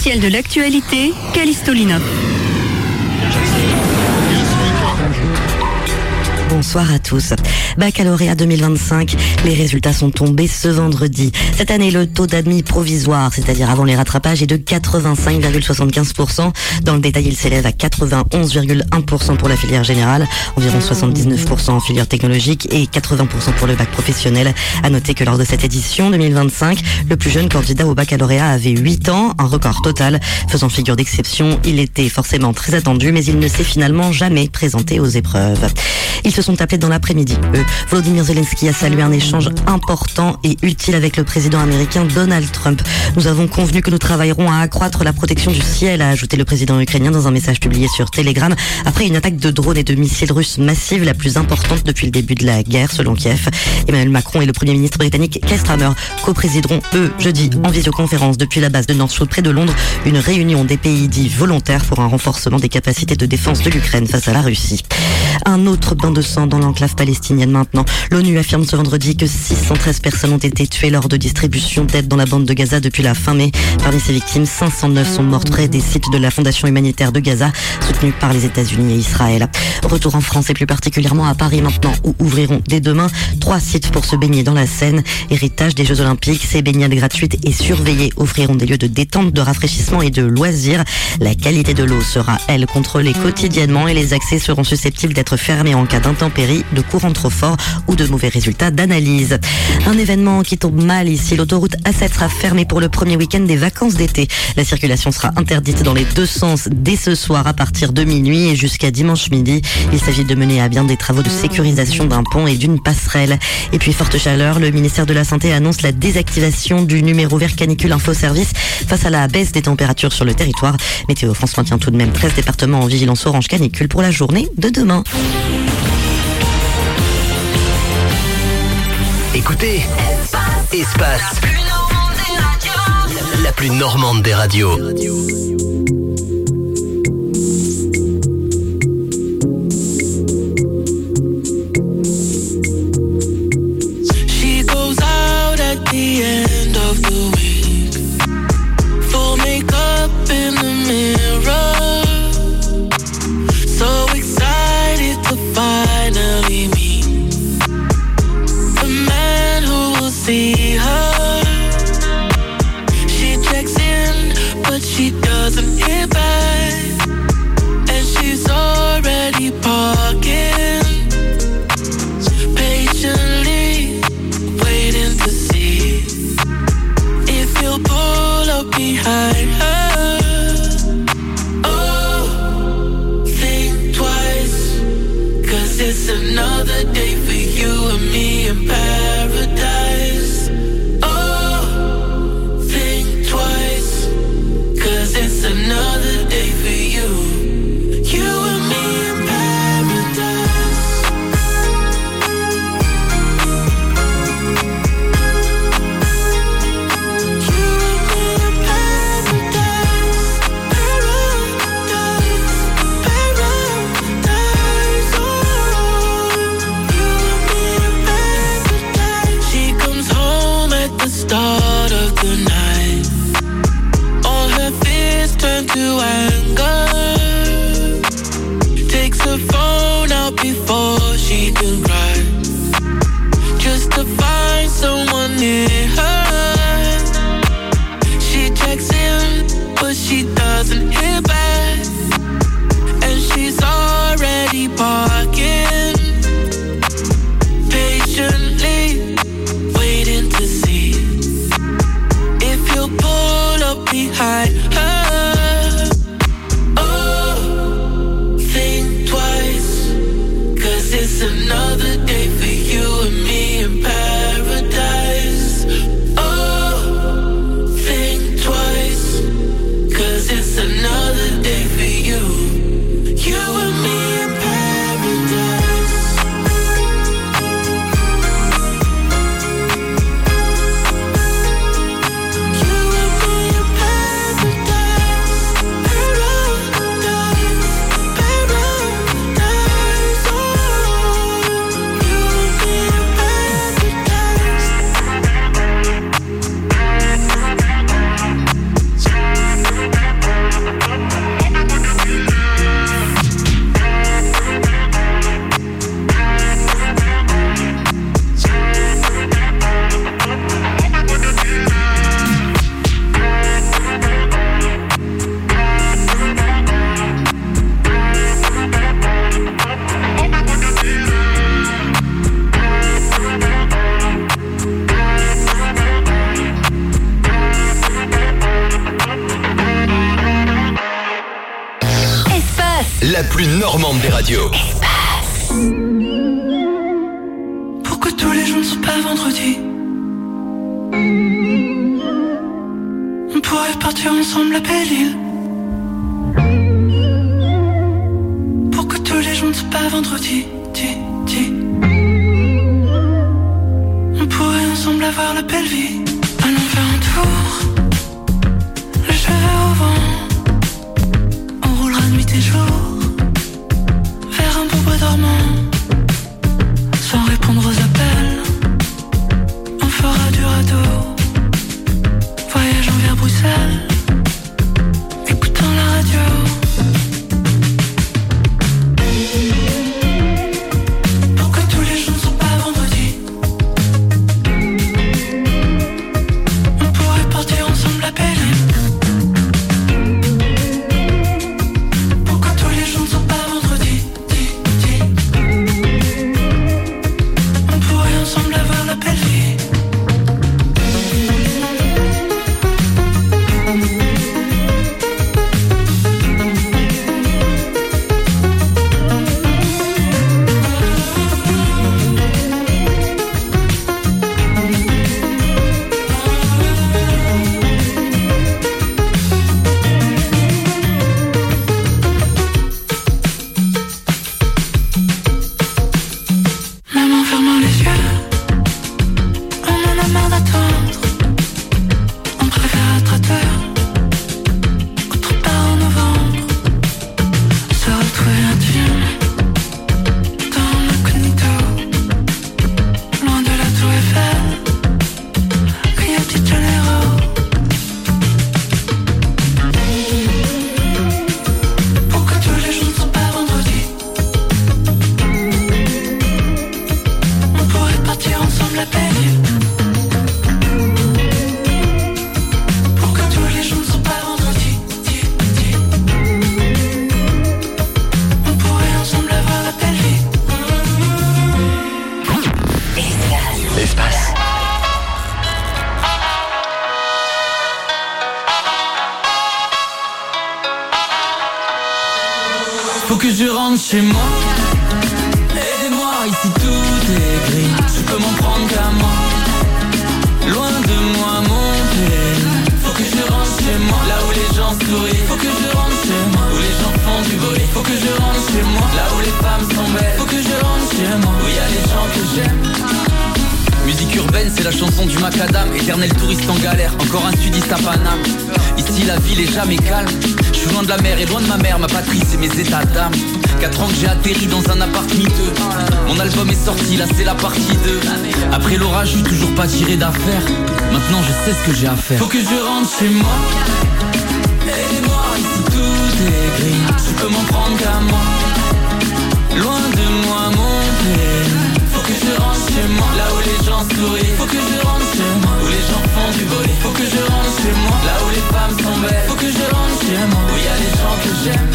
L'essentiel de l'actualité, Callisto Linop. Bonsoir à tous. Baccalauréat 2025, les résultats sont tombés ce vendredi. Cette année, le taux d'admis provisoire, c'est-à-dire avant les rattrapages, est de 85,75%. Dans le détail, il s'élève à 91,1% pour la filière générale, environ 79% en filière technologique et 80% pour le bac professionnel. À noter que lors de cette édition 2025, le plus jeune candidat au baccalauréat avait 8 ans, un record total. Faisant figure d'exception, il était forcément très attendu, mais il ne s'est finalement jamais présenté aux épreuves. Ils se sont appelés dans l'après-midi. Volodymyr Zelensky a salué un échange important et utile avec le président américain Donald Trump. Nous avons convenu que nous travaillerons à accroître la protection du ciel, a ajouté le président ukrainien dans un message publié sur Telegram, après une attaque de drones et de missiles russes massive, la plus importante depuis le début de la guerre, selon Kiev. Emmanuel Macron et le premier ministre britannique Keir Starmer co-présideront, jeudi, en visioconférence depuis la base de Northwood près de Londres, une réunion des pays dits volontaires pour un renforcement des capacités de défense de l'Ukraine face à la Russie. Un autre bain de sang dans l'enclave palestinienne maintenant. L'ONU affirme ce vendredi que 613 personnes ont été tuées lors de distribution d'aide dans la bande de Gaza depuis la fin mai. Parmi ces victimes, 509 sont mortes près des sites de la Fondation humanitaire de Gaza, soutenue par les États-Unis et Israël. Retour en France et plus particulièrement à Paris maintenant, où ouvriront dès demain 3 sites pour se baigner dans la Seine. Héritage des Jeux Olympiques, ces baignades gratuites et surveillées offriront des lieux de détente, de rafraîchissement et de loisirs. La qualité de l'eau sera, elle, contrôlée quotidiennement et les accès seront susceptibles d'être fermés en cas d'intempéries, de courant trop fort ou de mauvais résultats d'analyse. Un événement qui tombe mal ici. L'autoroute A7 sera fermée pour le premier week-end des vacances d'été. La circulation sera interdite dans les deux sens dès ce soir à partir de minuit et jusqu'à dimanche midi. Il s'agit de mener à bien des travaux de sécurisation d'un pont et d'une passerelle. Et puis forte chaleur, le ministère de la Santé annonce la désactivation du numéro vert canicule info service face à la baisse des températures sur le territoire. Météo France maintient tout de même 13 départements en vigilance orange canicule pour la journée de demain. Écoutez, Espace, la plus normande des radios. She goes out at the end of the week, full makeup in the mirror, so excited to finally meet the man who will see her. She checks in, but she doesn't hear back, and she's already parking, patiently waiting to see if he'll pull up behind her. Oh, think twice, 'cause it's another day for you and me in paradise. Oh, think twice, 'cause it's another day for you, you and me in paradise. You and me in paradise, paradise, paradise. Oh, you and me in paradise. normande des radios. Pourquoi tous les jours ne sont pas vendredi? On pourrait partir ensemble à Belle-Île. Pourquoi tous les jours ne sont pas vendredi? On pourrait ensemble avoir la belle vie. Allons faire un tour, les cheveux au vent. On roulera nuit et jour vers un beau bois dormant. Sans répondre aux appels, on fera du radeau, voyageant vers Bruxelles, écoutant la radio. Faut que je rentre chez moi. Aidez-moi, ici tout est gris. Je peux m'en prendre qu'à moi. Loin de moi mon pays. Faut que je rentre chez moi. Là où les gens sourient. Faut que je rentre chez moi. Où les gens font du bruit. Faut que je rentre chez moi. Là où les femmes sont belles. Faut que je rentre chez moi. Où y a les gens que j'aime. Musique urbaine, c'est la chanson du macadam. Éternel touriste en galère, encore un sudiste à Paname. Ici la ville est jamais calme. Je suis loin de la mer et loin de ma mère, ma patrie c'est mes états d'âme. 4 ans que j'ai atterri dans un appart miteux. Mon album est sorti, là c'est la partie 2. Après l'orage, je suis toujours pas tiré d'affaire. Maintenant je sais ce que j'ai à faire. Faut que je rentre chez moi. Aidez-moi, ici tout est gris. Je peux m'en prendre qu'à moi. Loin de moi mon pays. Faut que je rentre chez moi. Là où les gens sourient. Faut que je rentre chez moi. Où les gens font du bruit. Faut que je rentre chez moi. Là où les femmes sont belles. Faut que je rentre chez moi. Où y a les gens que j'aime.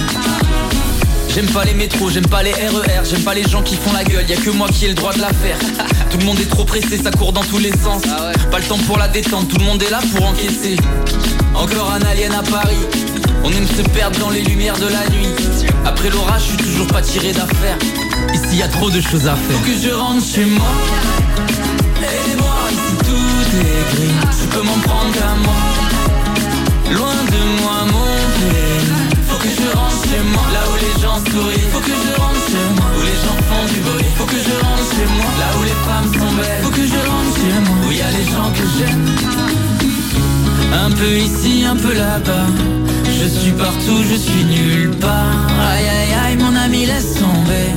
J'aime pas les métros, j'aime pas les RER, j'aime pas les gens qui font la gueule, y'a que moi qui ai le droit de la faire. Tout le monde est trop pressé, ça court dans tous les sens. Pas le temps pour la détente, tout le monde est là pour encaisser. Encore un alien à Paris, on aime se perdre dans les lumières de la nuit. Après l'orage, je suis toujours pas tiré d'affaire. Ici y'a trop de choses à faire. Faut que je rentre chez moi. Aidez-moi, ici tout est gris. Je peux m'en prendre qu'à moi. Loin de moi mon pays. Faut que je rentre chez moi. Là où les gens sourient. Faut que je rentre chez moi. Où les gens font du bruit. Faut que je rentre chez moi. Là où les femmes sont belles. Faut que je rentre chez moi. Où y a les gens que j'aime. Un peu ici, un peu là-bas. Je suis partout, je suis nulle part. Aïe aïe aïe, mon ami laisse tomber.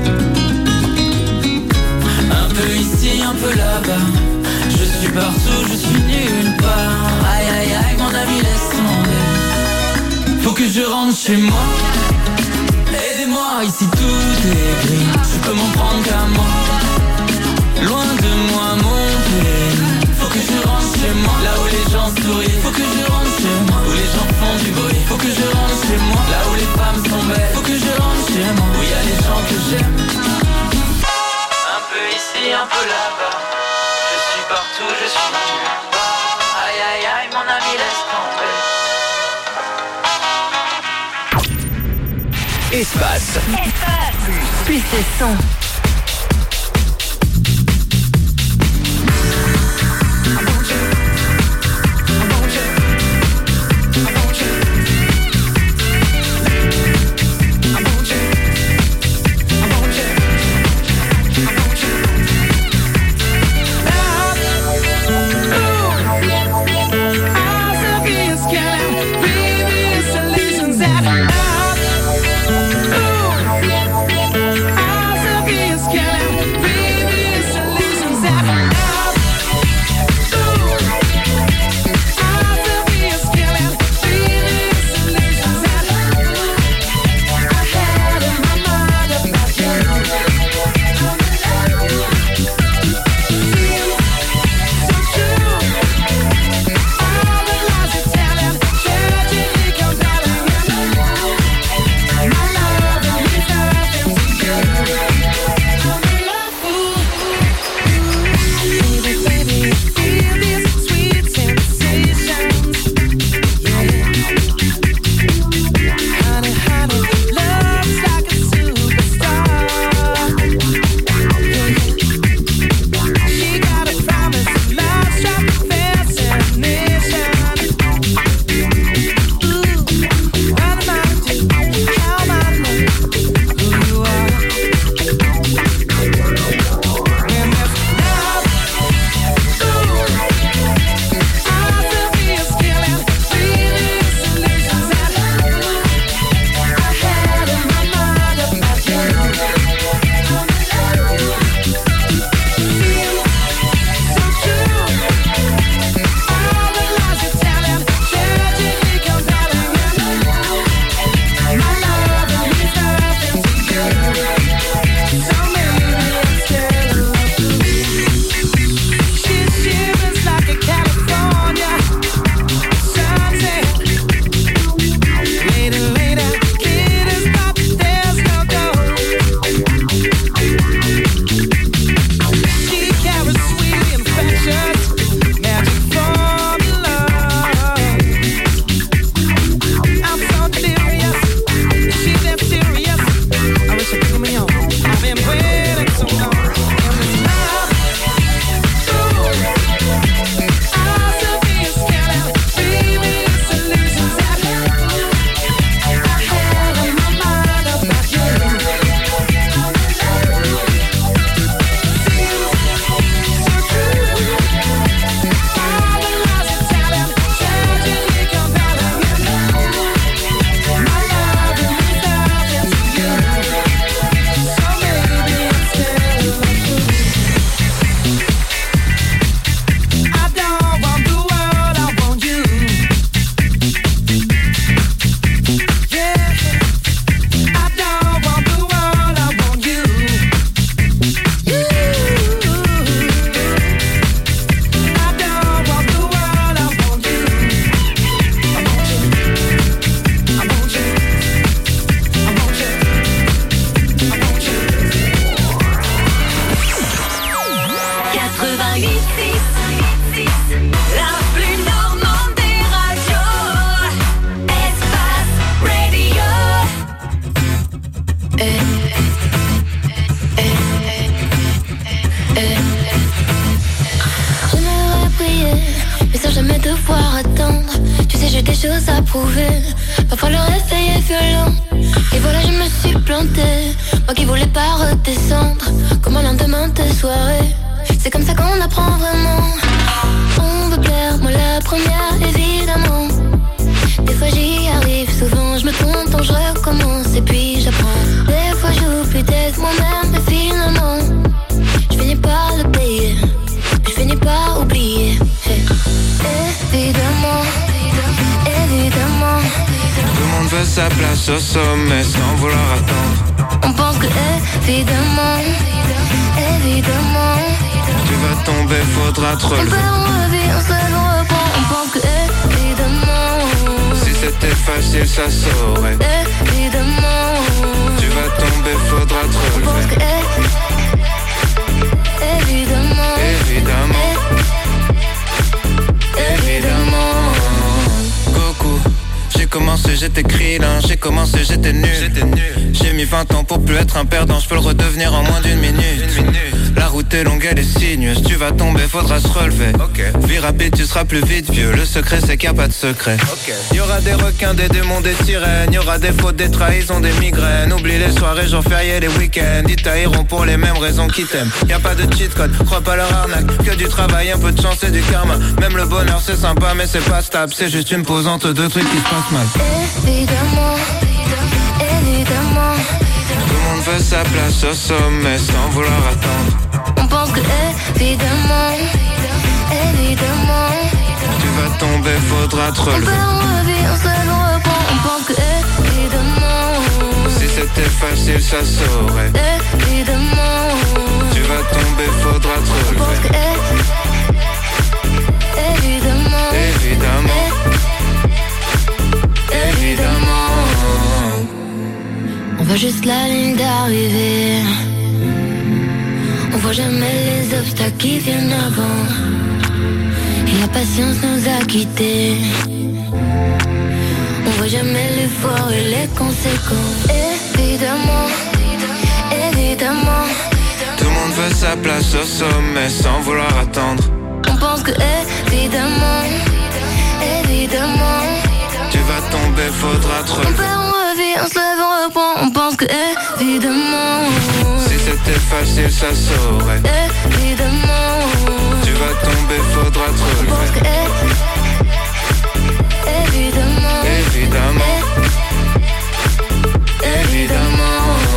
Un peu ici, un peu là-bas. Je suis partout, je suis nulle part. Aïe aïe aïe, mon ami laisse tomber. Faut que je rentre chez moi. Aidez-moi, ici tout est gris. Je peux m'en prendre qu'à moi. Loin de moi mon pays. Faut que je rentre chez moi. Là où les gens sourient. Faut que je rentre chez moi. Où les gens font du bruit. Faut que je rentre chez moi. Là où les femmes sont belles. Faut que je rentre chez moi. Où y a les gens que j'aime. Un peu ici, un peu là-bas. Je suis partout, je suis nulle part. Aïe aïe aïe, mon ami laisse tomber. Espace. Plus de son. Parfois le réveil est violent. Et voilà je me suis plantée. Moi qui voulais pas redescendre. Comme un lendemain de soirée. C'est comme ça qu'on apprend vraiment. On veut plaire, moi la première évidemment. Des fois j'y arrive, souvent je me trompe, donc je recommence et puis j'apprends. Des fois j'oublie d'être moi-même, mais finalement je finis par le payer. Je finis par oublier. Évidemment, évidemment. Tout le monde veut sa place au sommet sans vouloir attendre. On pense que évidemment, évidemment. Tu vas tomber, faudra te relever. On perd, on revient, on se lève, on reprend. On pense que évidemment. Si c'était facile, ça saurait. Évidemment. Tu vas tomber, faudra te relever. On pense que évidemment. Évidemment. Évidemment. Coucou, j'ai commencé j'étais krillin, j'ai commencé, j'étais nul. J'ai mis 20 ans pour plus être un perdant, je peux le redevenir en moins d'une minute. La route est longue, elle est sinueuse, tu vas tomber, faudra se relever. Vie rapide, tu seras plus vite vieux, le secret c'est qu'il n'y a pas de secret. Y'aura des requins, des démons, des sirènes, y'aura des fautes, des trahisons, des migraines. Oublie les soirées, jours fériés, les week-ends, ils tailleront pour les mêmes raisons qu'ils t'aiment. Y'a pas de cheat code, crois pas leur arnaque, que du travail, un peu de chance et du karma. Même le bonheur c'est sympa mais c'est pas stable, c'est juste une pause entre deux trucs qui se passent mal. Évidemment, évidemment, tout le monde veut sa place au sommet sans vouloir attendre. on pense que évidemment, évidemment, tu vas tomber, faudra te on relever. perd, on revit, on se lève, on reprend, on pense que évidemment, si c'était facile ça saurait. Évidemment, tu vas tomber, faudra te on pense relever. que évidemment, Évidemment, évidemment. on voit juste la ligne d'arrivée. On voit jamais les obstacles qui viennent avant. Et la patience nous a quittés. On voit jamais l'effort et les conséquences. Évidemment, évidemment, tout le monde veut sa place au sommet sans vouloir attendre. on pense que évidemment, évidemment, tu vas tomber, faudra te on relever. perd, on revit, on se lève, on reprend, on pense que évidemment, Si c'était facile ça saurait. évidemment, tu vas tomber, faudra te on pense que relever. évidemment, Évidemment, évidemment.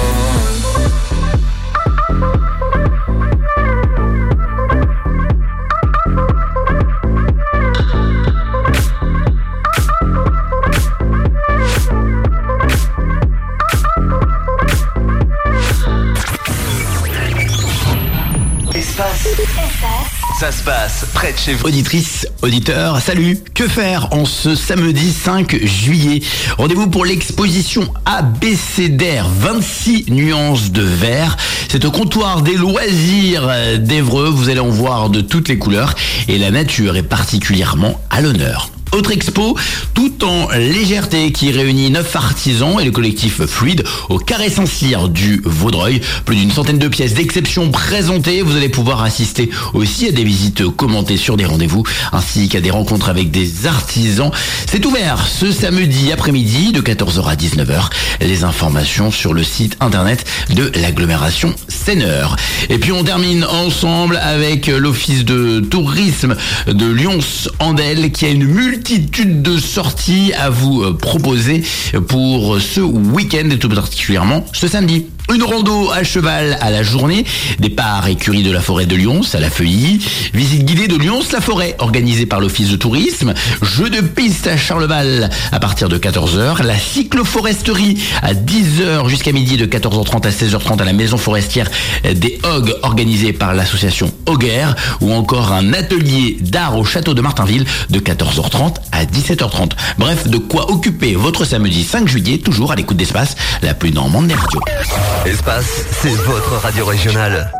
Ça se passe près de chez vous. Auditrices, auditeurs, salut. Que faire en ce samedi 5 juillet? Rendez-vous pour l'exposition ABCDR 26 nuances de vert. C'est au comptoir des loisirs d'Évreux. Vous allez en voir de toutes les couleurs et la nature est particulièrement à l'honneur. Autre expo, tout en légèreté, qui réunit 9 artisans et le collectif Fluide au Carré Saint-Cyr du Vaudreuil. Plus d'une centaine de pièces d'exception présentées. Vous allez pouvoir assister aussi à des visites commentées sur des rendez-vous, ainsi qu'à des rencontres avec des artisans. C'est ouvert ce samedi après-midi de 14h à 19h. Les informations sur le site internet de l'agglomération Seineur. Et puis on termine ensemble avec l'office de tourisme de Lyons-Andelle qui a une multitude de sorties à vous proposer pour ce week-end et tout particulièrement ce samedi. Une rando à cheval à la journée, départ écurie de la forêt de Lyons à la Feuilly, visite guidée de Lyons-la-Forêt organisée par l'office de tourisme, jeu de piste à Charleval à partir de 14h, la cycloforesterie à 10h jusqu'à midi de 14h30 à 16h30 à la maison forestière des Hogues organisée par l'association Hoguer, ou encore un atelier d'art au château de Martinville de 14h30 à 17h30. Bref, de quoi occuper votre samedi 5 juillet, toujours à l'écoute d'Espace, la plus normande des radios. Espace, c'est votre radio régionale.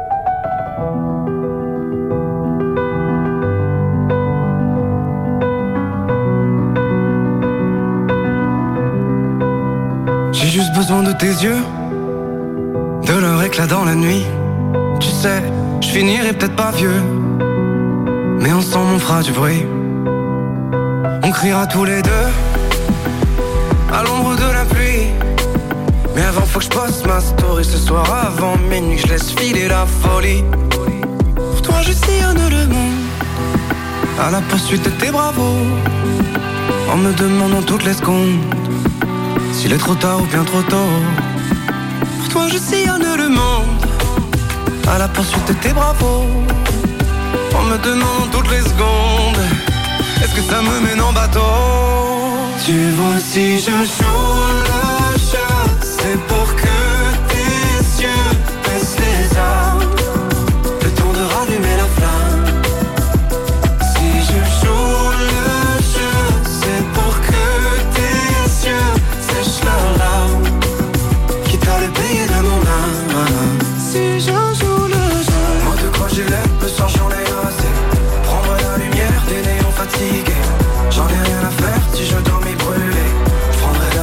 J'ai juste besoin de tes yeux, de leur éclat dans la nuit. Tu sais, je finirai peut-être pas vieux, mais ensemble on fera du bruit. On criera tous les deux à l'ombre de la pluie. Mais avant faut que je poste ma story ce soir avant minuit, que je laisse filer la folie. Pour toi je sillonne le monde à la poursuite de tes bravos, en me demandant toutes les secondes s'il est trop tard ou bien trop tôt. Pour toi je sillonne le monde à la poursuite de tes bravos, en me demandant toutes les secondes est-ce que ça me mène en bateau. Tu vois si je joue le jeu, c'est pour que tes yeux baissent les armes, le temps de rallumer la flamme. Si je joue le jeu, c'est pour que tes yeux sèchent leurs larmes, quitte à le payer de mon âme. Si je joue le jeu, moi de quoi j'ai l'air, le soir j'en ai assez. Prendre la lumière des néons fatigués, j'en ai rien à faire si je dois m'y brûler. Je prendrai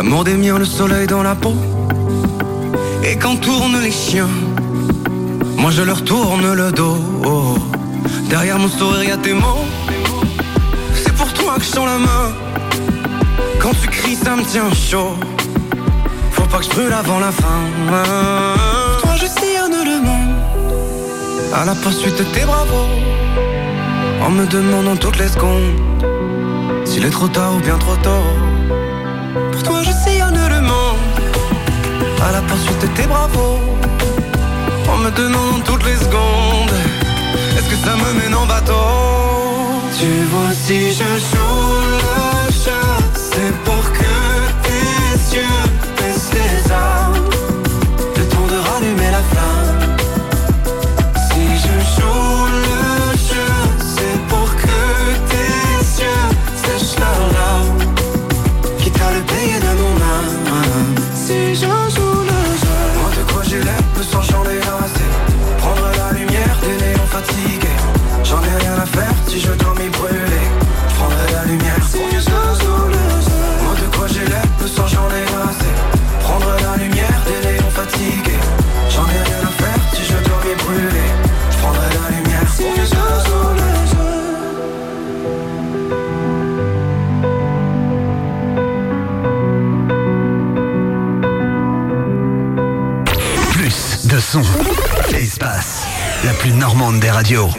L'amour des miens, le soleil dans la peau. Et quand tournent les chiens, moi je leur tourne le dos. Derrière mon sourire y'a tes mots. C'est pour toi que je tends la main. Quand tu cries ça me tient chaud. Faut pas que je brûle avant la fin. Pour toi je sillonne le monde à la poursuite de tes bravos, en me demandant toutes les secondes s'il est trop tard ou bien trop tôt. Pour toi je sillonne le monde à la poursuite de tes bravos, en me demandant toutes les secondes est-ce que ça me mène en bateau. Tu vois si je joue le jeu, c'est pour que tes yeux baissent les armes, le temps de rallumer la flamme. Si je joue le jeu, c'est pour que tes yeux sèchent leurs larmes, quitte à le payer de mon âme. Si je joue le jeu, moi de quoi j'ai l'air, me sens j'en ai assez. Prendre la lumière des néons fatigués, j'en ai rien à faire si je dois m'y brûler. Je prendrai la lumière si je joue le jeu. Moi de quoi j'ai l'air, me sens j'en ai assez. Prendre la lumière des néons fatigués, j'en ai rien à faire si je dois m'y brûler. Je prendrai la lumière si je joue le jeu. Plus de son. Espace. La plus normande des radios.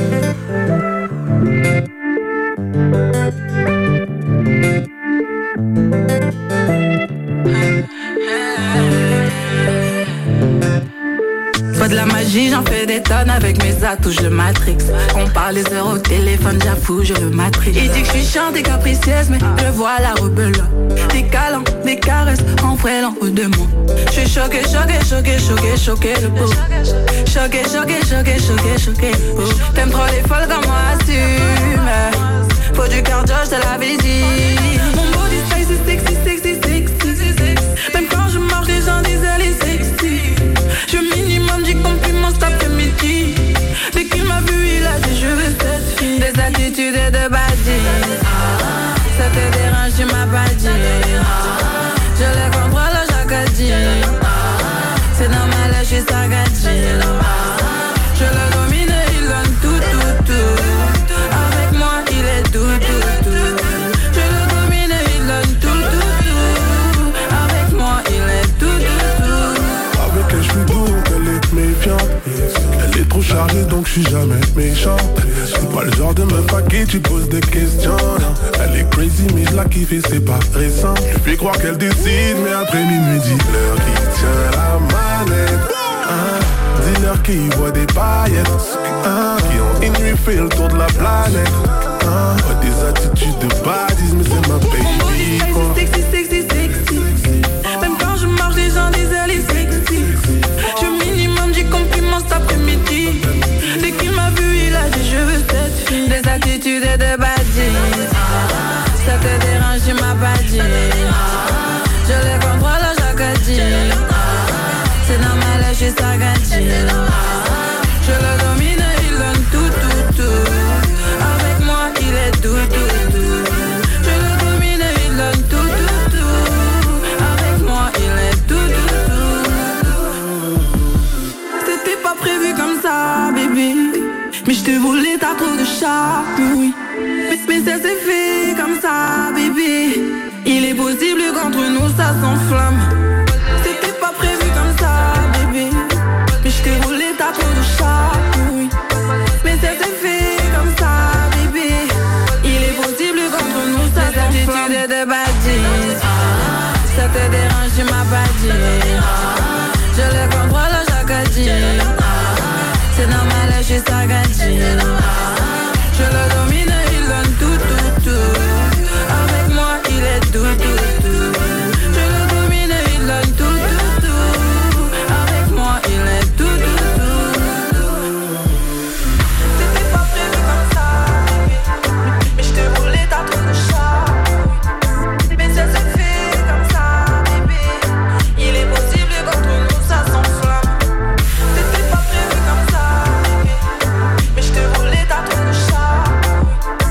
Pas de la magie, j'en fais des tonnes avec mes atouts, je matrix. On parle les heures au téléphone, j'avoue, je le matrix. Il dit que je suis chiante et capricieuse, mais je vois la rebelle. Des câlins, des caresses, en vrai, en haut de moi. Je suis choquée, le beau. Choquée, oh. T'aimes trop les folles comme moi, assume. Faut du cardio, je te l'avais dit. Mon body style, c'est sexy. Même quand je marche, les gens disent elle est sexy. Je minimum du compliment cet après-midi. Dès qu'il m'a vu, il a dit je veux cette fille. Des attitudes et de badis. Ça te dérange, tu m'as pas dit. Je les comprends, le jacadie. C'est normal, je suis sagadie. Je le domine et il donne tout. Avec moi, il est tout. Je le domine et il donne tout. Avec moi, il est tout. Avec elle, je suis doux, elle est méfiante. Elle est trop chargée, donc je suis jamais méchant. Je suis pas le genre de meuf à qui tu poses des questions. Elle est crazy, mais je la kiffe et c'est pas récent. Je fais croire qu'elle décide, mais après minuit, dis-leur qui tient la manette. Dis-leur qui voit des paillettes, qui ont une nuit fait le tour de la planète. Des attitudes de badis, mais c'est ma baby. Sexy. Même quand je marche, les gens disent elle est sexy. Je minimum du compliment cet après-midi. Dès qu'il m'a vu, il a dit je veux cette fille. Des attitudes et de badis. Ça te dérange, tu m'as pas dit. Je les comprends, le jacadie. C'est normal, je suis sagadie. Je le domine et il donne tout. Avec moi, il est tout. Je le domine et il donne tout. Avec moi, il est tout. C'était pas prévu comme ça, bébé. Mais je te voulais, t'as trop de charme, oui. Mais ça s'est fait comme ça, bébé. Il est possible qu'entre nous ça s'enflamme. C'était pas prévu comme ça, bébé. Mais je t'ai roulé, t'as trop de charme, oui. Mais ça s'est fait comme ça, bébé. Il est possible qu'entre nous ça s'enflamme. Des attitudes de badis. Ça te dérange, tu m'as pas dit. Je le comprends, le jacadie. C'est normal, je suis sagadie. Je le domine et il donne tout. Avec moi, il est tout. Je le domine et il donne tout. Avec moi, il est tout. C'était pas prévu comme ça, mais je te voulais, t'as trop de charme. Mais ça s'est fait comme ça, bébé. Il est possible qu'entre nous ça s'enflamme. C'était pas prévu comme ça, mais je te voulais, t'as trop de charme.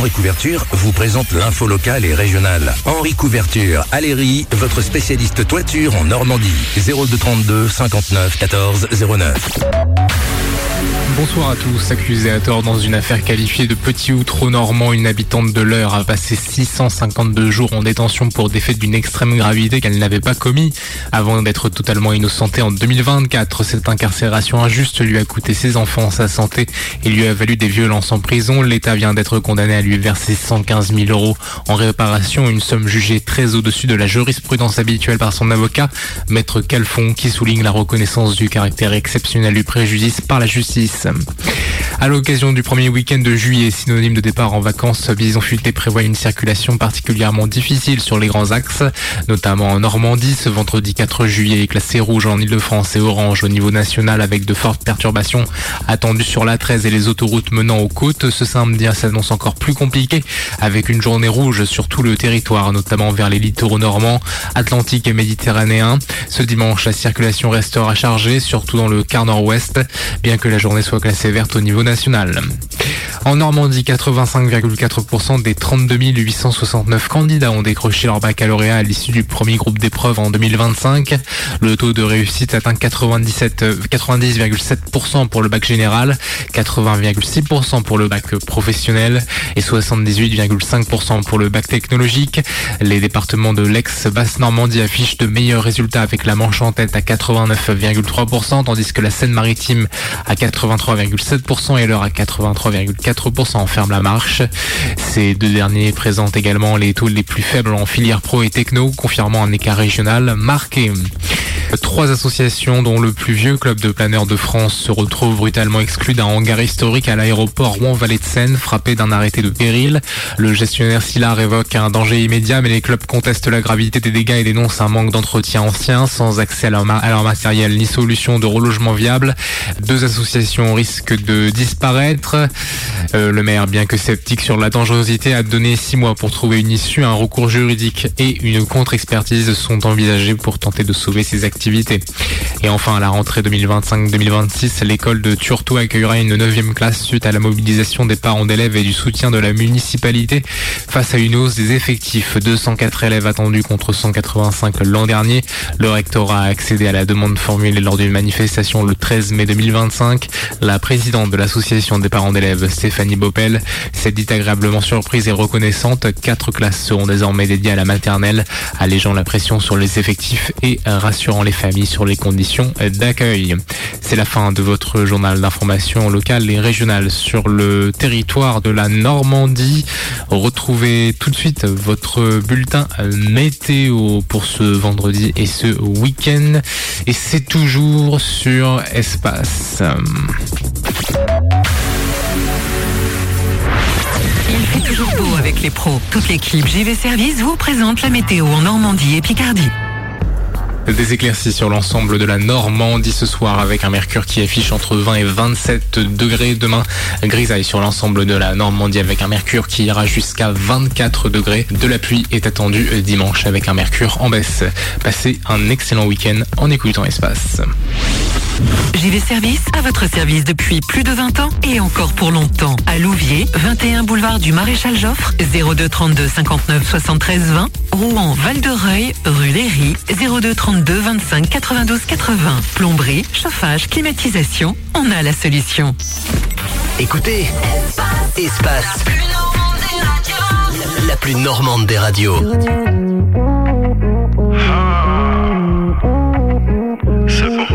Henri Couverture vous présente l'info locale et régionale. Henri Couverture, Aléry, votre spécialiste toiture en Normandie. 02 32 59 14 09. Bonsoir à tous. Accusée à tort dans une affaire qualifiée de petit ou trop normand, une habitante de l'Eure a passé 652 jours en détention pour des faits d'une extrême gravité qu'elle n'avait pas commis. Avant d'être totalement innocentée en 2024, cette incarcération injuste lui a coûté ses enfants, sa santé et lui a valu des violences en prison. L'État vient d'être condamné à lui verser 115 000 € en réparation, une somme jugée très au-dessus de la jurisprudence habituelle par son avocat, Maître Calfon, qui souligne la reconnaissance du caractère exceptionnel du préjudice par la justice. À l'occasion du premier week-end de juillet, synonyme de départ en vacances, Bison Futé prévoit une circulation particulièrement difficile sur les grands axes, notamment en Normandie. Ce vendredi 4 juillet est classé rouge en Ile-de-France et orange au niveau national avec de fortes perturbations attendues sur l'A13 et les autoroutes menant aux côtes. Ce samedi s'annonce encore plus compliqué avec une journée rouge sur tout le territoire, notamment vers les littoraux normands, atlantiques et méditerranéens. Ce dimanche, la circulation restera chargée, surtout dans le quart nord-ouest, bien que la journée soit classée verte au niveau national. En Normandie, 85,4% des 32 869 candidats ont décroché leur baccalauréat à l'issue du premier groupe d'épreuves en 2025. Le taux de réussite atteint 90,7% pour le bac général, 80,6% pour le bac professionnel et 78,5% pour le bac technologique. Les départements de l'ex-Basse Normandie affichent de meilleurs résultats avec la Manche en tête à 89,3%, tandis que la Seine-Maritime à 83,7% et l'Eure à 83,4% ferme la marche. Ces deux derniers présentent également les taux les plus faibles en filière pro et techno, confirmant un écart régional marqué. 3 associations, dont le plus vieux club de planeurs de France, se retrouvent brutalement exclus d'un hangar historique à l'aéroport Rouen-Vallée de Seine, frappé d'un arrêté de péril. Le gestionnaire Sillard évoque un danger immédiat, mais les clubs contestent la gravité des dégâts et dénoncent un manque d'entretien ancien, sans accès à leur matériel ni solution de relogement viable. 2 associations risquent de disparaître. Le maire, bien que sceptique sur la dangerosité, a donné 6 mois pour trouver une issue. Un recours juridique et une contre-expertise sont envisagés pour tenter de sauver ces activités. Et enfin, à la rentrée 2025-2026, l'école de Turtot accueillera une 9e classe suite à la mobilisation des parents d'élèves et du soutien de la municipalité face à une hausse des effectifs. 204 élèves attendus contre 185 l'an dernier. Le rectorat a accédé à la demande formulée lors d'une manifestation le 13 mai 2025. La présidente de l'association des parents d'élèves, Stéphanie Bopel, s'est dit agréablement surprise et reconnaissante. 4 classes seront désormais dédiées à la maternelle, allégeant la pression sur les effectifs et rassurant les familles sur les conditions d'accueil. C'est la fin de votre journal d'information locale et régionale sur le territoire de la Normandie. Retrouvez tout de suite votre bulletin météo pour ce vendredi et ce week-end. Et c'est toujours sur Espace. Il fait toujours beau avec les pros. Toute l'équipe JV Service vous présente la météo en Normandie et Picardie. Des éclaircies sur l'ensemble de la Normandie ce soir avec un mercure qui affiche entre 20 et 27 degrés. Demain, grisaille sur l'ensemble de la Normandie avec un mercure qui ira jusqu'à 24 degrés. De la pluie est attendue dimanche avec un mercure en baisse. Passez un excellent week-end en écoutant Espace. JV Service à votre service depuis plus de 20 ans et encore pour longtemps. À Louviers, 21 boulevard du Maréchal Joffre, 02 32 59 73 20. Rouen, Val-de-Reuil, rue Léry, 02 32 25 92 80. Plomberie, chauffage, climatisation, on a la solution. Écoutez, Espace, la plus normande des radios. C'est bon.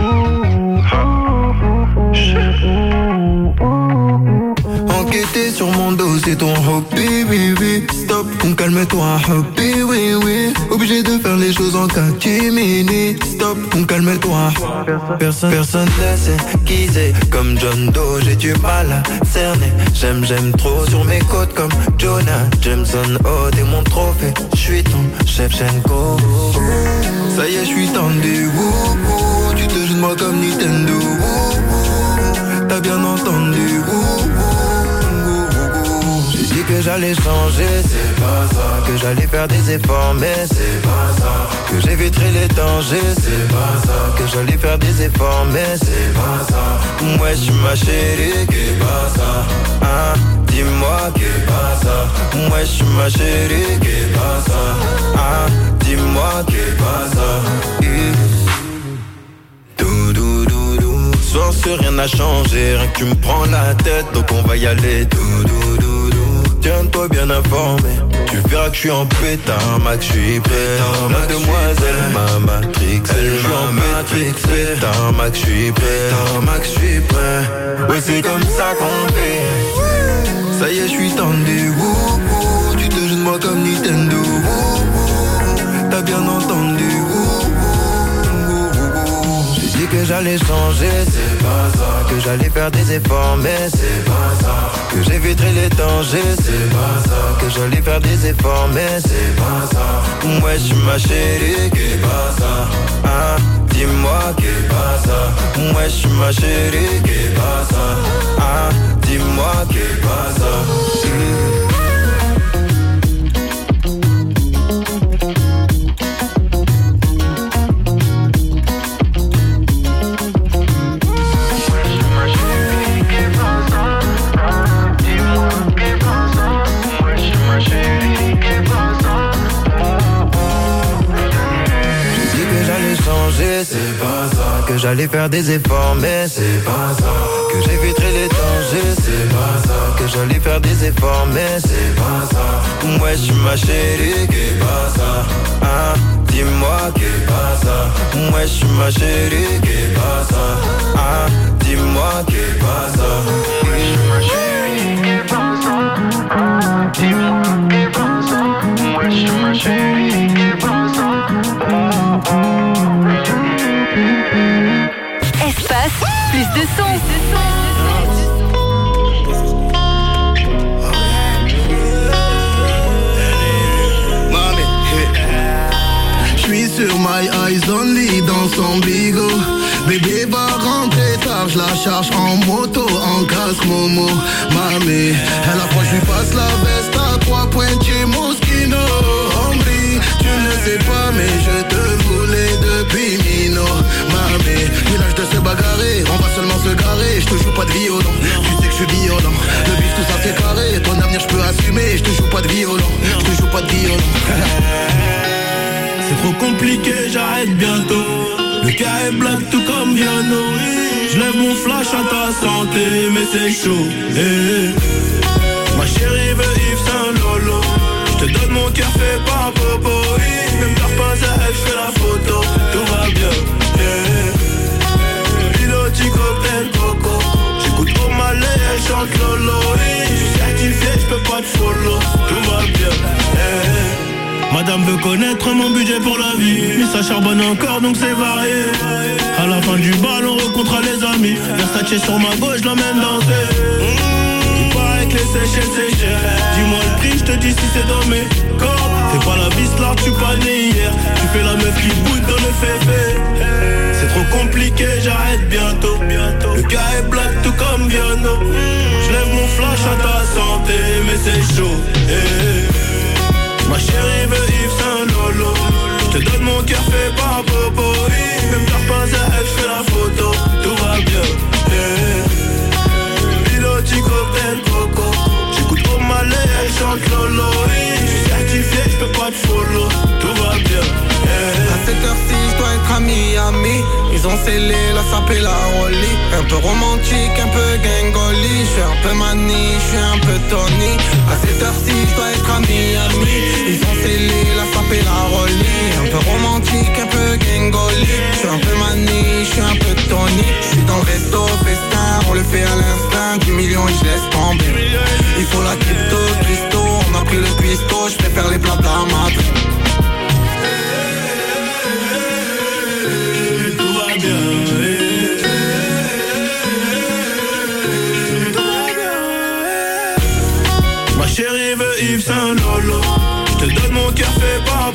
Enquêter sur mon dos, c'est ton hobby, oui, oui. Stop, on calme-toi, hobby, oui, oui. Obligé de faire les choses en catimini. Stop, on calme-toi. Personne ne sait qui c'est. Comme John Doe, j'ai du mal à cerner. J'aime trop sur mes côtes comme Jonah Jameson. Oh, t'es mon trophée. J'suis ton Shevchenko. Ça y est, j'suis tendu. Tu te joues de moi comme Nintendo. T'as bien entendu. J'ai dit que j'allais changer, c'est pas ça. Que j'allais faire des efforts, mais c'est pas ça. Que j'éviterai les dangers, c'est pas ça. Que j'allais faire des efforts, mais c'est pas ça. Ouais, j'suis ma chérie, qu'est pas ça. Hein, dis-moi qu'est pas ça. Ouais, j'suis ma chérie, qu'est pas ça. Hein, dis-moi qu'est pas ça. Soir sur rien n'a changé, rien que tu me prends la tête, donc on va y aller. Tiens-toi bien informé, tu verras que je suis en pétard, Max, je suis prêt. La demoiselle m'a matrixé, je suis en matrixé. Pétard, Max, je suis prêt. Max, je suis prêt. Ouais, c'est comme ça qu'on fait. Ça y est, je suis tendu. Tu te jettes moi comme Nintendo. T'as bien entendu. J'ai dit que j'allais changer, c'est pas ça. Que j'allais faire des efforts, mais c'est pas ça. Que j'éviterai les dangers, c'est pas ça. Que j'allais faire des efforts, mais c'est pas ça. Ouais, j'suis ma chérie, qu'est pas ça. Hein, dis-moi qu'est pas ça. Ouais, j'suis ma chérie, qu'est pas ça. Hein, dis-moi qu'est pas ça. C'est pas ça. Que j'allais faire des efforts, mais c'est pas ça. Que j'éviterai les dangers, c'est pas ça. Que j'allais faire des efforts, mais c'est pas ça. Ouais, j'suis ma chérie, qu'est pas ça. Hein, dis-moi qu'est pas ça. Ouais, j'suis ma chérie, qu'est pas ça. Hein, dis-moi qu'est pas ça. Ouais, j'suis ma chérie, qu'est pas ça. Hein, dis-moi qu'est pas ça. Ouais, j'suis ma chérie, qu'est pas ça. Espace, plus de son. J'suis sur my eyes only dans son bigot. Bébé va rentrer tard, j'la charge en moto, en casque Momo. Mamé, elle a froid, j'lui passe la veste à 3 pointiers Moschino. Hombre, tu ne sais pas mais je te voulais depuis Mino. Mamé, village de se bagarrer, on va seulement se garer. Je te joue pas de violon, tu sais que je suis violent. Le bif tout ça c'est carré, ton avenir je peux assumer. Je te joue pas de violon, je te joue pas de violon. C'est trop compliqué, j'arrête bientôt. Le cas est black tout comme Viano. J'lève mon flash à ta santé, mais c'est chaud. Ma chérie veut Yves Saint Lolo. J'te donne mon cœur fait par Bobo. Même t'as pas à elle, j'fais la photo. Tout va bien. Piloti cocktail coco. J'écoute au malais, elle chante Lolo. J'suis certifié, j'peux pas te follow. Tout va bien. Madame veut connaître mon budget pour la vie. Mais ça charbonne encore donc c'est varié. À la fin du bal on rencontrera les amis. Versace sur ma gauche, l'emmène danser. Il paraît que les séchelles c'est cher. Dis-moi le prix, je te dis si c'est dans mes cordes. T'es pas la Vislar, tu pas né hier. Tu fais la meuf qui boude dans le féfé. C'est trop compliqué, j'arrête bientôt. Le gars est black tout comme Viano. J'lève mon flash à ta santé, mais c'est chaud. Ma chérie veut Yves Saint Lolo. J'te donne mon cœur fait par Bobo. Même t'as pas à elle, j'fais la photo. Tout va bien. Piloti cocktail coco. J'écoute au malais, elle chante Lolo. J'suis certifié, j'peux pas te follow. Tout va bien. À cette heure-ci, j'dois être à Miami. Ils ont scellé la sape et la rollie. Un peu romantique, un peu gangoli. J'suis un peu mani, j'suis un peu Tony. À cette heure-ci, j'dois être à Miami. Ils ont scellé la sape et la rollie. Un peu romantique, un peu gangoli. J'suis un peu mani, j'suis un peu Tony. J'suis dans le resto, festin, on le fait à l'instinct. 10 millions et j'laisse tomber. Il faut la crypto, Christo. On a pris le cuistot, j'préfère les plats de la Madrid. Ma chérie veut Yves Saint Lolo. J'te donne mon cœur fait par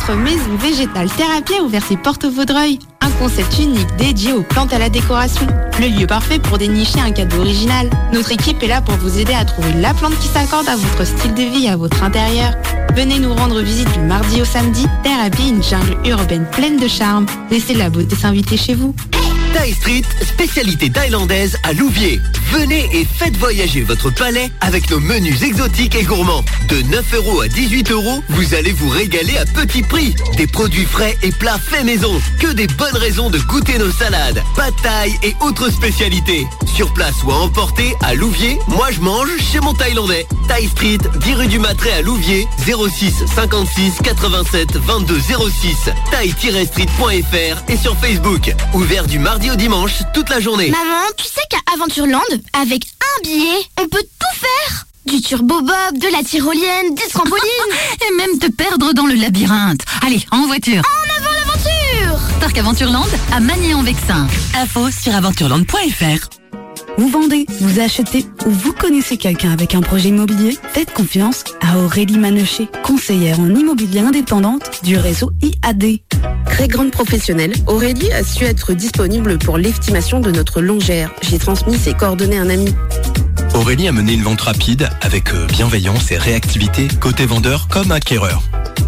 Votre maison végétale thérapie a ouvert ses portes au Vaudreuil. Un concept unique dédié aux plantes à la décoration. Le lieu parfait pour dénicher un cadeau original. Notre équipe est là pour vous aider à trouver la plante qui s'accorde à votre style de vie et à votre intérieur. Venez nous rendre visite du mardi au samedi. Thérapie, une jungle urbaine pleine de charme. Laissez la beauté s'inviter chez vous. Thai Street, spécialité thaïlandaise à Louviers. Venez et faites voyager votre palais avec nos menus exotiques et gourmands. De 9€ à 18€, vous allez vous régaler à petit prix. Des produits frais et plats faits maison. Que des bonnes raisons de goûter nos salades, pad thaï et autres spécialités. Sur place ou à emporter, à Louviers, moi je mange chez mon Thaïlandais. Thai Street, 10 rue du Matré à Louviers, 06 56 87 22 06. Thai-street.fr et sur Facebook. Ouvert du mardi au dimanche, toute la journée. Maman, tu sais qu'à Aventureland, avec un billet, on peut tout faire. Du turbo-bob, de la tyrolienne, des trampolines. Et même te perdre dans le labyrinthe. Allez, en voiture. En avant l'aventure. Parc Aventureland à Magny-en-Vexin. Info sur aventureland.fr. Vous vendez, vous achetez ou vous connaissez quelqu'un avec un projet immobilier? Faites confiance à Aurélie Manochet, conseillère en immobilier indépendante du réseau IAD. Très grande professionnelle, Aurélie a su être disponible pour l'estimation de notre longère. J'ai transmis ses coordonnées à un ami. Aurélie a mené une vente rapide avec bienveillance et réactivité côté vendeur comme acquéreur.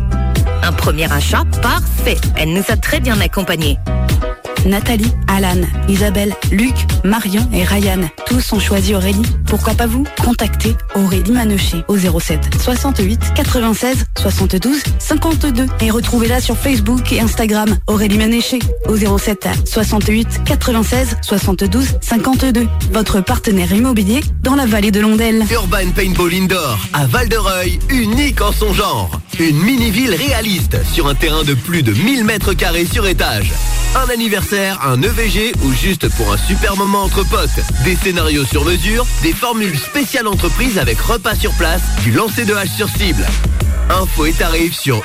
Un premier achat parfait. Elle nous a très bien accompagnés. Nathalie, Alan, Isabelle, Luc, Marion et Ryan. Tous ont choisi Aurélie. Pourquoi pas vous? Contactez Aurélie Manochet au 07 68 96 72 52 et retrouvez-la sur Facebook et Instagram. Aurélie Manochet au 07 68 96 72 52. Votre partenaire immobilier dans la vallée de l'Ondelle. Urban Paintball Indoor à Val-de-Reuil, unique en son genre. Une mini-ville réaliste sur un terrain de plus de 1000 mètres carrés sur étage. Un anniversaire, un EVG ou juste pour un super moment entre potes. Des scénarios sur mesure, des formules spéciales entreprises avec repas sur place, du lancer de hache sur cible. Infos et tarifs sur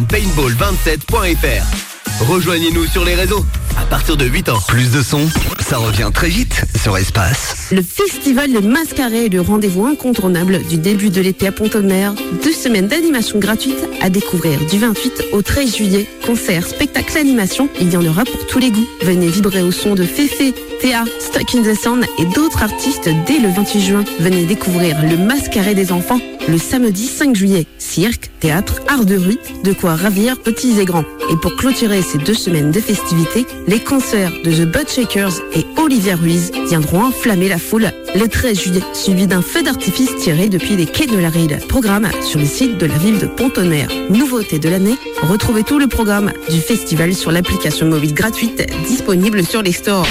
urbanpaintball27.fr. Rejoignez-nous sur les réseaux. À partir de 8 ans. Plus de son, ça revient très vite sur Espace. Le festival des Mascarets est le rendez-vous incontournable du début de l'été à Pont-de-Mer. 2 semaines d'animation gratuite à découvrir du 28 au 13 juillet. Concerts, spectacles, animations, il y en aura pour tous les goûts. Venez vibrer au son de Féfé, Théa, Stuck in the Sound et d'autres artistes dès le 28 juin. Venez découvrir le Mascaret des enfants le samedi 5 juillet. Cirque, théâtre, art de rue, de quoi ravir petits et grands. Et pour clôturer ces 2 semaines de festivités, les concerts de The Buttshakers et Olivia Ruiz viendront enflammer la foule le 13 juillet, suivi d'un feu d'artifice tiré depuis les quais de la Rille. Programme sur le site de la ville de Pont-de-Mer. Nouveauté de l'année, retrouvez tout le programme du festival sur l'application mobile gratuite disponible sur les stores.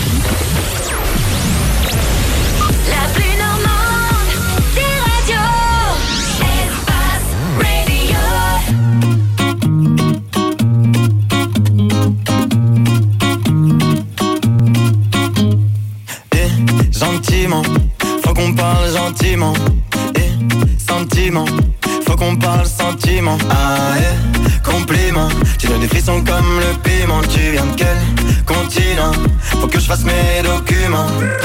Faut qu'on parle gentiment. Et sentiment, faut qu'on parle sentiment. Ah compliment, tu donnes des frissons comme le piment. Tu viens de quel continent? Faut que je fasse mes documents.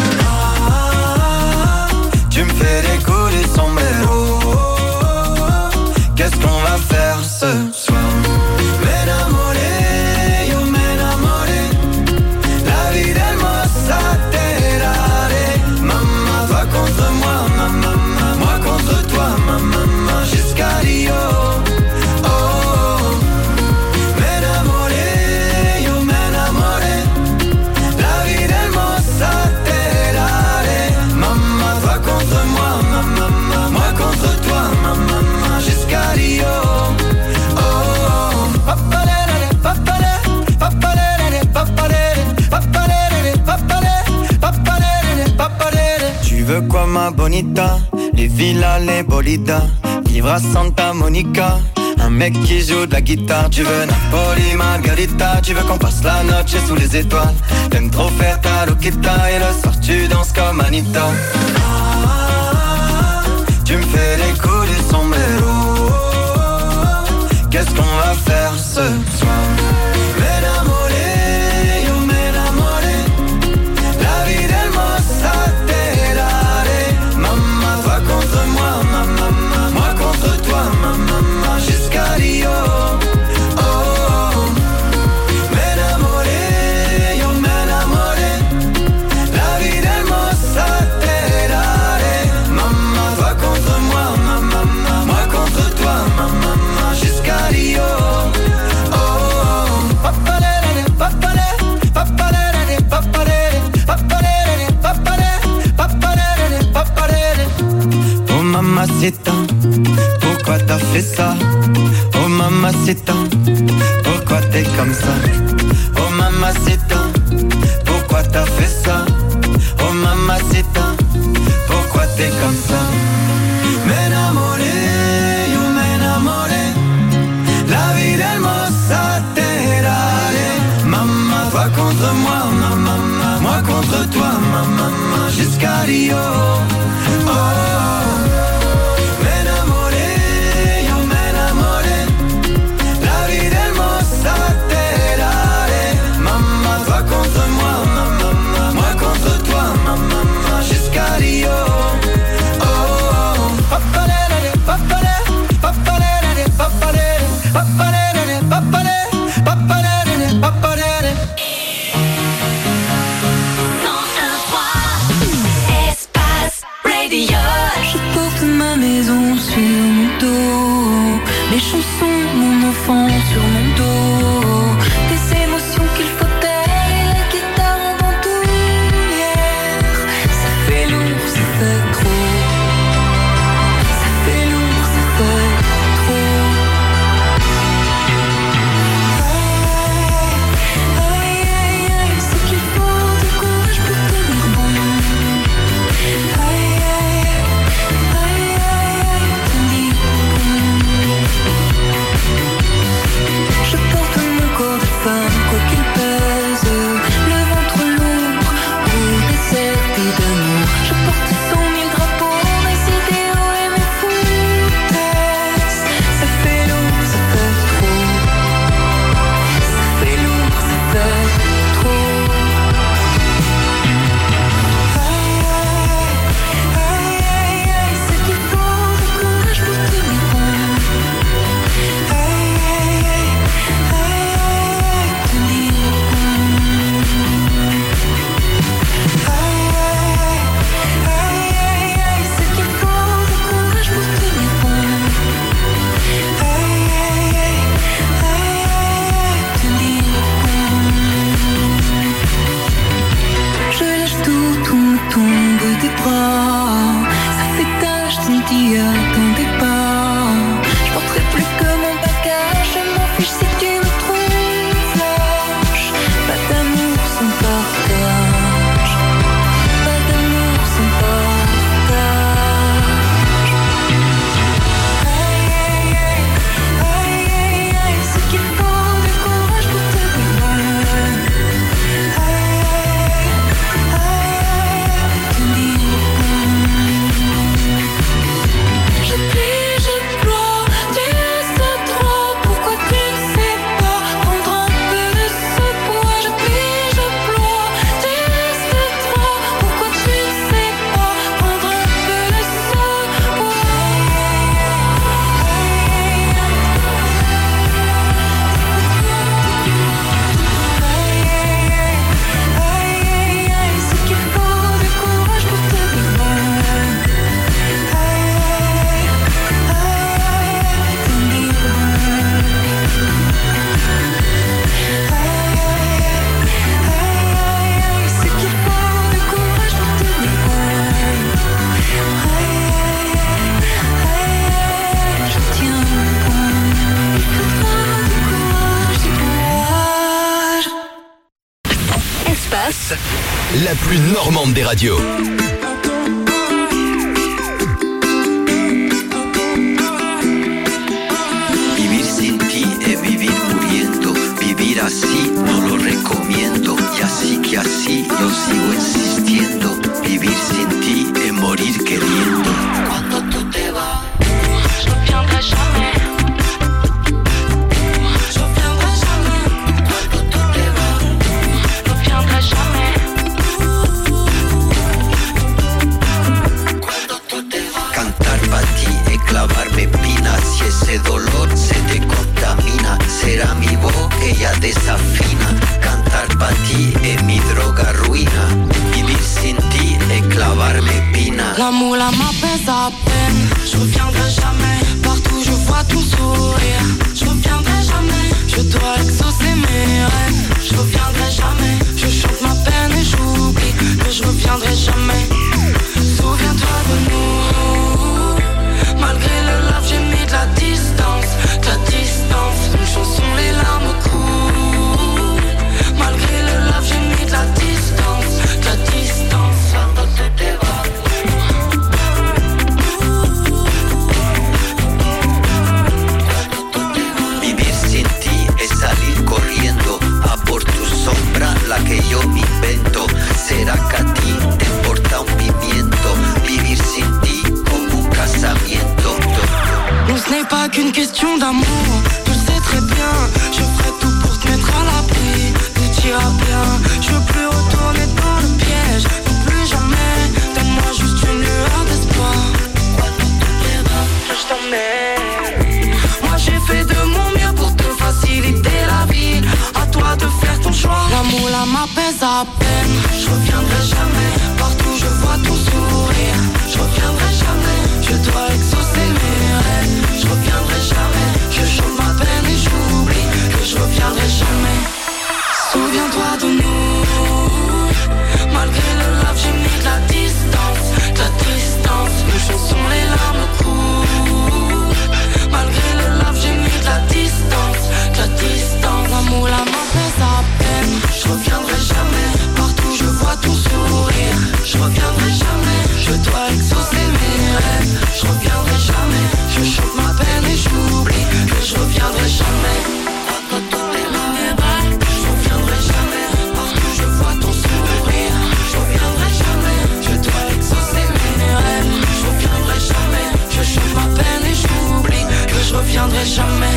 Tu me fais décoller son mélo. Qu'est-ce qu'on va faire ce soir? M'enamoré, yo m'enamoré. La vie del mossa. Contre moi, moi contre toi, jusqu'à Rio. Oh, m'enamoré, yo m'enamoré. La vie del mossa te daré. Mamma, toi contre moi, moi contre toi, jusqu'à Rio. Oh, papalele, papalele, papalele, papalele, papalele, papalele, papalele, papalele. Tu veux quoi ma bonita? Les villas, les bolidas. Vivre à Santa Monica. Un mec qui joue de la guitare. Tu veux Napoli, Margarita. Tu veux qu'on passe la noche sous les étoiles. T'aimes trop faire ta loquita. Et le soir tu danses comme Anita. Tu me fais les coups du sombrero. Qu'est-ce qu'on va faire ce soir? Moi contre toi, jusqu'à Rio. Oh, mamacita, pourquoi t'as fait ça? Oh mamacita, pourquoi t'es comme ça? Oh mamacita, pourquoi t'as fait ça? Oh mamacita, pourquoi t'es comme ça? M'enamoré, yo m'enamoré, la vida hermosa te daré. Maman, toi contre moi, maman, moi contre toi, maman, jusqu'à Rio. Oh, m'enamoré, yo m'enamoré, la vida hermosa te daré. Maman, toi contre moi, maman, moi contre toi, maman, jusqu'à Rio. Je porte ma maison sur mon dos, les chansons, mon enfant sur mon dos, des émotions qu'il faut taire et la guitare en bandoulière. Ça fait lourd, ça fait trop. Ça fait lourd, ça fait trop. Aïe, aïe, aïe, c'est qu'il faut du courage pour tenir bon. Aïe, je porte mon corps de femme, quoi qu'il pèse, le ventre lourd, ou desserti d'amour. Je porte 100 000 drapeaux, mes idéaux et mes foutaises. Ça fait lourd, ça fait trop. Ça fait lourd, ça fait trop. Aïe, aïe, aïe, c'est qu'il faut du courage pour tenir bon. Je lâche tout me tombe des bras. Ça fait tâche, tu me dis attendez pas. Je porterai plus que mon bagage. Je m'en fiche si tu me trouves lâche. Pas d'amour sans partage. Pas d'amour sans partage. Aïe, aïe, aïe, aïe, aïe, aïe, c'est qu'il faut du courage pour te dévoiler. Je plie, je ploie, tu sais trop. Pourquoi tu ne sais pas prendre un peu de ce poids? Je plie, je ploie, tu sais trop. Pourquoi tu ne sais pas prendre un peu de ce poids? Aïe, aïe, c'est qu'il faut du courage pour te dévoiler. C'est qu'il faut du courage pour te dévoiler. Je tiens bon. Il faudra du courage, du courage. Espace, la plus normande des radios. Vivir sin ti es vivir muriendo. Vivir así no lo recomiendo. Y así que así yo sigo insistiendo. Vivir sin ti es morir queriendo. Cuando tú te vas, je reviendrai jamais. Je reviendrai jamais. Cuando tú te vas, je reviendrai jamais. Cuando tú te vas. Cantar para ti es clavarme espinas. Si ese dolor se te contamina, será mi voz, ella desafina. Cantar para ti es mi droga ruina. Vivir sin ti es clavarme espinas. L'amour là m'apaise à peine. Je reviendrai jamais. Partout je vois ton sourire. Je reviendrai jamais. Je dois exaucer mes rêves. Je reviendrai jamais. Je chante ma peine et j'oublie. Mais je reviendrai jamais. Souviens-toi de nous. qu'une question d'amour, tu le sais très bien. Je ferai tout pour te mettre à l'abri, tout ira bien. Je veux plus retourner dans le piège, non plus jamais. Donne-moi juste une lueur d'espoir. Je t'emmène. Moi j'ai fait de mon mieux pour te faciliter la vie. À toi de faire ton choix. L'amour là m'apaise à peine. Je reviendrai jamais. Partout je vois ton sourire. Je reviendrai jamais. Je dois exaucer mes rêves. Je reviendrai jamais. Je chante ma peine et j'oublie que je reviendrai jamais. Souviens-toi de nous. Malgré le love j'ai mis de la distance, de la distance. Nos chansons les larmes coulent. Malgré le love j'ai mis de la distance, de la distance. L'amour là m'apaise à peine. Je reviendrai jamais. Partout je vois ton sourire. Je reviendrai jamais. Je dois exaucer mes rêves. Je reviendrai jamais. Je chante ma peine et j'oublie que je reviendrai jamais. Je reviendrai jamais. Partout je vois ton sourire. Je reviendrai jamais. Je dois exaucer mes rêves. Je reviendrai jamais. Je chante ma peine et j'oublie que je reviendrai jamais.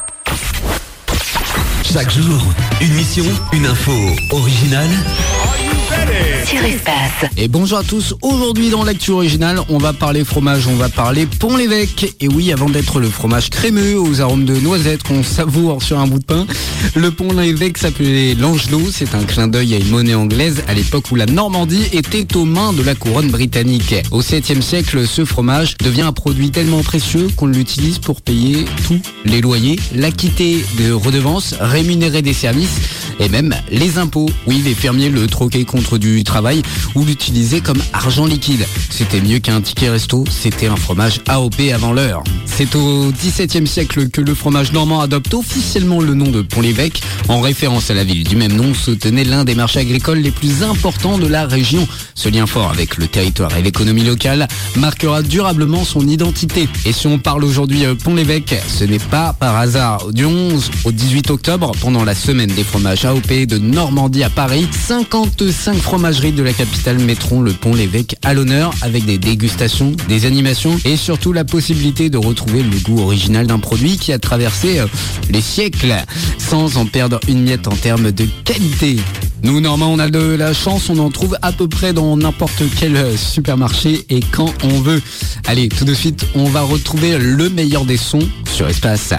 Chaque jour, une mission, une info originale. Sur Espace. Et bonjour à tous, aujourd'hui dans l'actu originale, on va parler fromage, on va parler Pont-l'Évêque. Et oui, avant d'être le fromage crémeux aux arômes de noisettes qu'on savoure sur un bout de pain, le Pont-l'Évêque s'appelait l'Angelot. C'est un clin d'œil à une monnaie anglaise à l'époque où la Normandie était aux mains de la couronne britannique. Au 7e siècle, ce fromage devient un produit tellement précieux qu'on l'utilise pour payer tous les loyers, l'acquitter de redevances, rémunérer des services et même les impôts. Oui, les fermiers le troquaient contre du travail ou l'utilisaient comme argent liquide. C'était mieux qu'un ticket resto, c'était un fromage AOP avant l'heure. C'est au XVIIe siècle que le fromage normand adopte officiellement le nom de Pont-l'Évêque. En référence à la ville du même nom se tenait l'un des marchés agricoles les plus importants de la région. Ce lien fort avec le territoire et l'économie locale marquera durablement son identité. Et si on parle aujourd'hui Pont-l'Évêque, ce n'est pas par hasard. Du 11 au 18 octobre, pendant la semaine des fromages AOP de Normandie à Paris, 55 fromageries de la capitale mettront le Pont-l'Évêque à l'honneur avec des dégustations, des animations et surtout la possibilité de retrouver le goût original d'un produit qui a traversé les siècles sans en perdre une miette en termes de qualité. Nous, Normands, on a de la chance, on en trouve à peu près dans n'importe quel supermarché et quand on veut. Allez, tout de suite, on va retrouver le meilleur des sons sur Espace.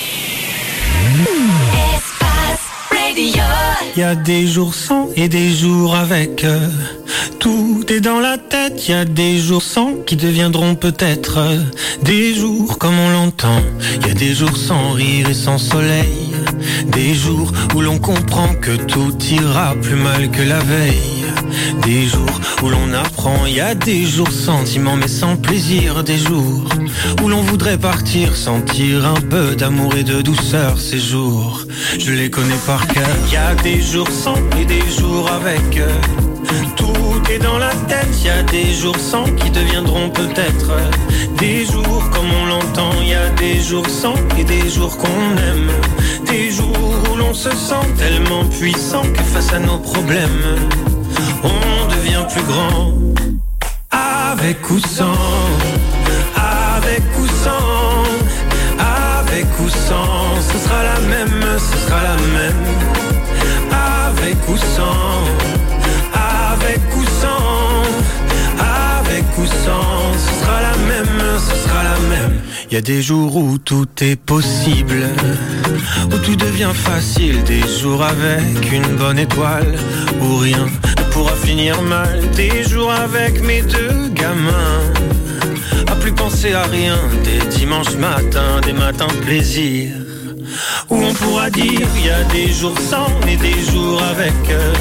Y a des jours sans et des jours avec. Tout est dans la tête. Y a des jours sans qui deviendront peut-être des jours comme on l'entend. Y a des jours sans rire et sans soleil. Des jours où l'on comprend que tout ira plus mal que la veille. Des jours où l'on apprend, y a des jours sentiments mais sans plaisir. Des jours où l'on voudrait partir, sentir un peu d'amour et de douceur. Ces jours, je les connais par cœur. Y a des jours sans et des jours avec. Tout est dans la tête, y a des jours sans qui deviendront peut-être des jours comme on l'entend. Y a des jours sans et des jours qu'on aime. Des jours où l'on se sent tellement puissant que face à nos problèmes on devient plus grand. Avec ou sans, avec ou sans, avec ou sans, ce sera la même, ce sera la même. Avec ou sans, avec ou sans, avec ou sans, ce sera la même, ce sera la même. Y a des jours où tout est possible, où tout devient facile. Des jours avec une bonne étoile, où rien ne pourra finir mal. Des jours avec mes deux gamins, à plus penser à rien. Des dimanches matins, des matins de plaisir, où on pourra dire y a des jours sans et des jours avec.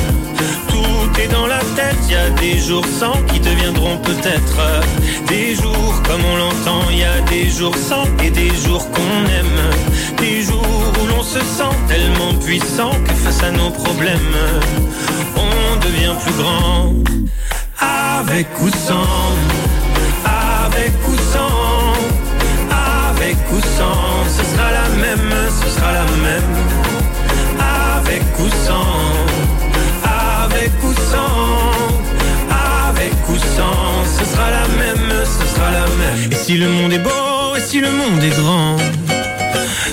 Tout est dans la tête, y a des jours sans qui deviendront peut-être des jours comme on l'entend. Y a des jours sans et des jours qu'on aime. Des jours où l'on se sent tellement puissant que face à nos problèmes on devient plus grand. Avec ou sans, avec ou sans, avec ou sans, ce sera la même, ce sera la même. Avec ou sans, avec ou sans, avec ou sans, ce sera la même, ce sera la même. Et si le monde est beau, et si le monde est grand,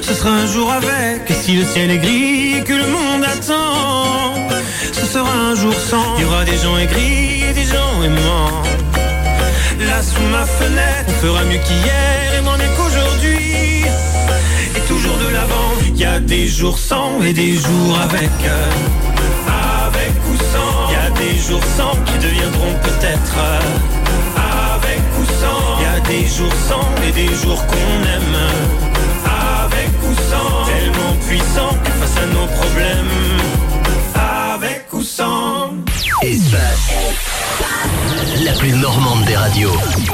Ce sera un jour avec. Et si le ciel est gris et que le monde attend, ce sera un jour sans. Il y aura des gens aigris et des gens aimants. Là sous ma fenêtre, on fera mieux qu'hier et moins mieux qu'aujourd'hui. Et toujours de l'avant. Il y a des jours sans et des jours avec. Avec ou sans. Il y a des jours sans qui deviendront peut-être. Avec ou sans. Il y a des jours sans et des jours qu'on aime. Avec ou sans. Tellement puissant que face à nos problèmes. Avec ou sans. Espace. La plus normande des radios.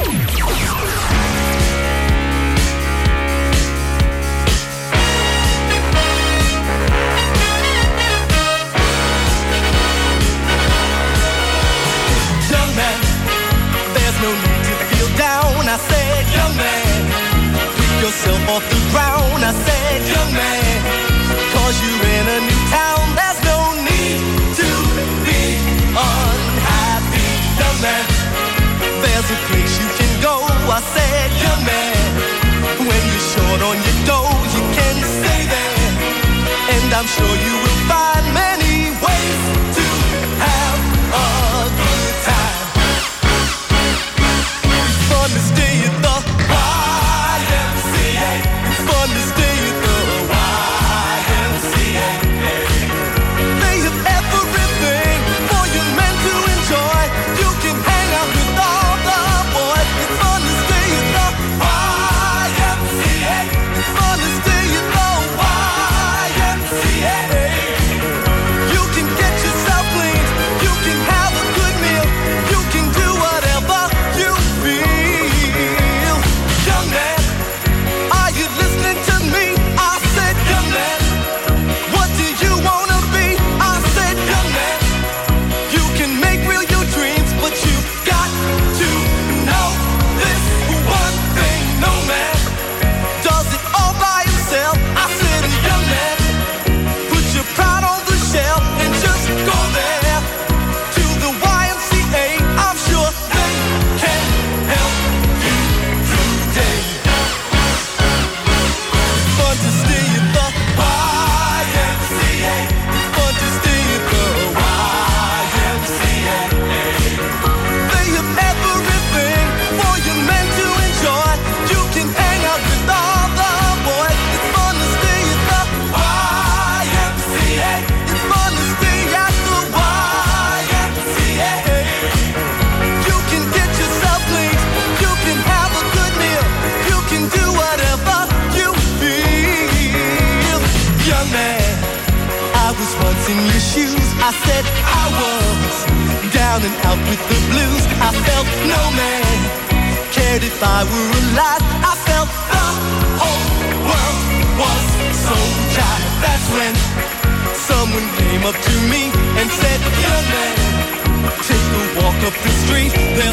Young man, there's no need to feel down. I said, young man, pick yourself off the ground. I said, young man, 'cause you're in a new town. There's no need to be unhappy, young man. There's a place you can go. I said, young man, when you're short on your dough, you can stay there. And I'm sure you will find many ways to have a good time. It's fun to stay at the YMCA. It's fun to stay at the YMCA. They have everything for you men to enjoy. You can hang out with all the boys. It's fun to stay at the YMCA. It's fun to stay at the YMCA. You can get yourself clean. You can have a good meal. You can do whatever you feel. Young man, are you listening to me? I said, young man, what do you wanna be? I said, young man, you can make real your dreams, but you got to know this one thing. No man does it all by himself. I said, young man, put your pride on the shelf and just go there to the YMCA. I'm sure they can help you today. Fun to stay at the YMCA. Fun to stay at the YMCA. They have everything for you men to enjoy. You can hang out with all the boys. It's fun to stay at the YMCA. It's fun to stay at the YMCA. You can get yourself clean. You can have a good meal. You can do whatever you feel. Young man, I was once in your shoes. I said I was down and out with the blues. I felt no man cared if I were alive. I felt the whole world was so dry. That's when someone came up to me and said, young man, take a walk up the street. There'll